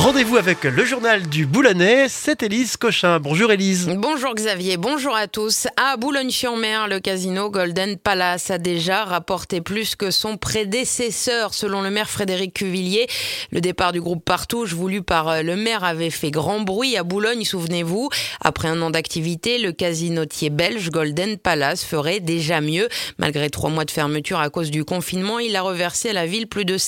Rendez-vous avec le journal du Boulonnais, c'est Élise Cochin. Bonjour Élise. Bonjour Xavier, bonjour à tous. À Boulogne-sur-Mer, le casino Golden Palace a déjà rapporté plus que son prédécesseur, selon le maire Frédéric Cuvillier. Le départ du groupe Partouche, voulu par le maire, avait fait grand bruit à Boulogne, souvenez-vous. Après un an d'activité, le casinotier belge Golden Palace ferait déjà mieux. Malgré 3 mois de fermeture à cause du confinement, il a reversé à la ville plus de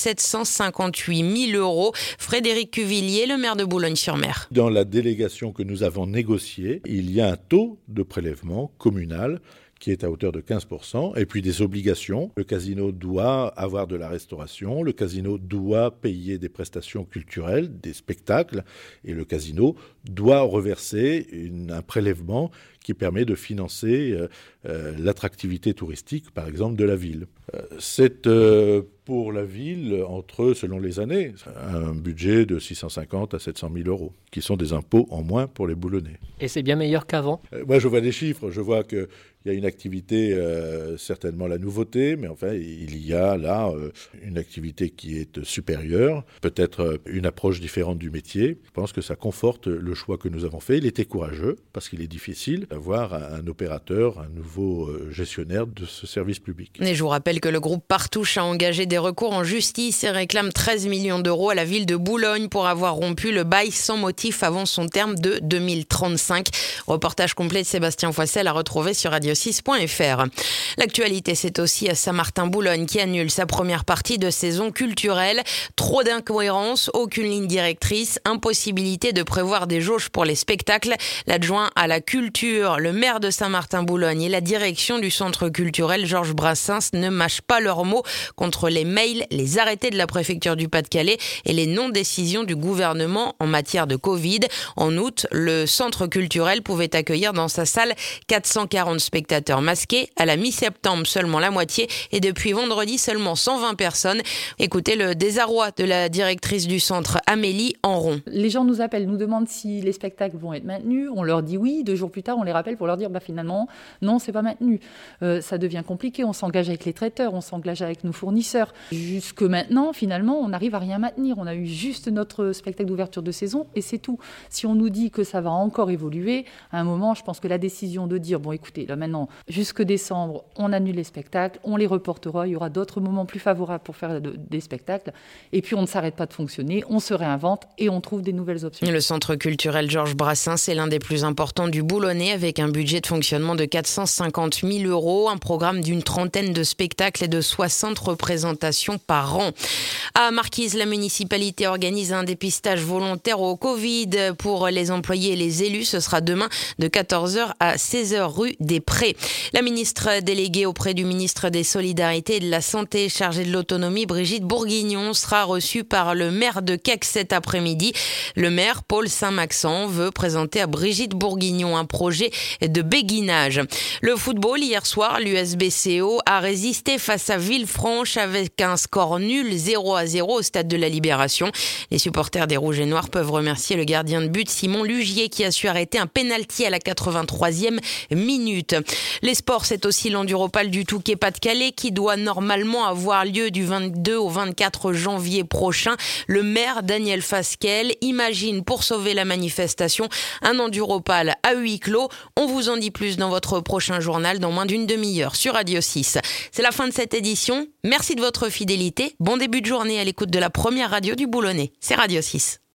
758 000 €. Frédéric Cuvillier, le maire de Boulogne-sur-Mer. Dans la délégation que nous avons négociée, il y a un taux de prélèvement communal qui est à hauteur de 15%, et puis des obligations. Le casino doit avoir de la restauration, le casino doit payer des prestations culturelles, des spectacles, et le casino doit reverser un prélèvement qui permet de financer l'attractivité touristique, par exemple, de la ville. C'est pour la ville, selon les années, un budget de 650 à 700 000 €, qui sont des impôts en moins pour les Boulonnais. Et c'est bien meilleur qu'avant ? Moi, je vois des chiffres, je vois qu'il y a une activité, certainement la nouveauté, mais enfin, il y a là une activité qui est supérieure, peut-être une approche différente du métier. Je pense que ça conforte le choix que nous avons fait. Il était courageux, parce qu'il est difficile d'avoir un opérateur, un nouveau gestionnaire de ce service public. Et je vous rappelle que le groupe Partouche a engagé des recours en justice et réclame 13 millions € à la ville de Boulogne pour avoir rompu le bail sans motif avant son terme de 2035. Reportage complet de Sébastien Foissel à retrouver sur radio6.fr. L'actualité, c'est aussi à Saint-Martin-Boulogne qui annule sa première partie de saison culturelle. Trop d'incohérences, aucune ligne directrice, impossibilité de prévoir des jauges pour les spectacles. L'adjoint à la culture, le maire de Saint-Martin-Boulogne et la direction du centre culturel Georges Brassens ne mâchent pas leurs mots contre les mails, les arrêtés de la préfecture du Pas-de-Calais et les non-décisions du gouvernement en matière de Covid. En août, le centre culturel pouvait accueillir dans sa salle 440 spectateurs masqués. À la mi-septembre, seulement la moitié et depuis vendredi, seulement 120 personnes. Écoutez le désarroi de la directrice du centre, Amélie Enron. Les gens nous appellent, nous demandent si les spectacles vont être maintenus. On leur dit oui. 2 jours plus tard, on les rappelle pour leur dire finalement, non, c'est pas maintenu. Ça devient compliqué. On s'engage avec les traiteurs, on s'engage avec nos fournisseurs. Jusque maintenant, finalement, on n'arrive à rien maintenir. On a eu juste notre spectacle d'ouverture de saison et c'est tout. Si on nous dit que ça va encore évoluer, à un moment, je pense que la décision de dire, bon écoutez, là maintenant, jusque décembre, on annule les spectacles, on les reportera, il y aura d'autres moments plus favorables pour faire des spectacles, et puis on ne s'arrête pas de fonctionner, on se réinvente et on trouve des nouvelles options. Le centre culturel Georges Brassens est l'un des plus importants du Boulonnais, avec un budget de fonctionnement de 450 000 €, un programme d'une 30aine de spectacles et de 60 représentations par an. À Marquise, la municipalité organise un dépistage volontaire au Covid pour les employés et les élus. Ce sera demain de 14h à 16h rue des Prés. La ministre déléguée auprès du ministre des Solidarités et de la Santé, chargée de l'autonomie, Brigitte Bourguignon, sera reçue par le maire de Keck cet après-midi. Le maire, Paul Saint-Maxent, veut présenter à Brigitte Bourguignon un projet de béguinage. Le football, hier soir, l'USBCO a résisté face à Villefranche avec un score nul, 0-0 au stade de la Libération. Les supporters des Rouges et Noirs peuvent remercier le gardien de but Simon Lugier qui a su arrêter un pénalty à la 83e minute. Les sports, c'est aussi l'Enduropal du Touquet Pas-de-Calais qui doit normalement avoir lieu du 22 au 24 janvier prochain. Le maire Daniel Fasquelle imagine pour sauver la manifestation un Enduropal à huis clos. On vous en dit plus dans votre prochain journal dans moins d'une demi-heure sur Radio 6. C'est la fin de cette édition. Merci de votre fidélité. Bon début de journée à l'écoute de la première radio du Boulonnais. C'est Radio 6.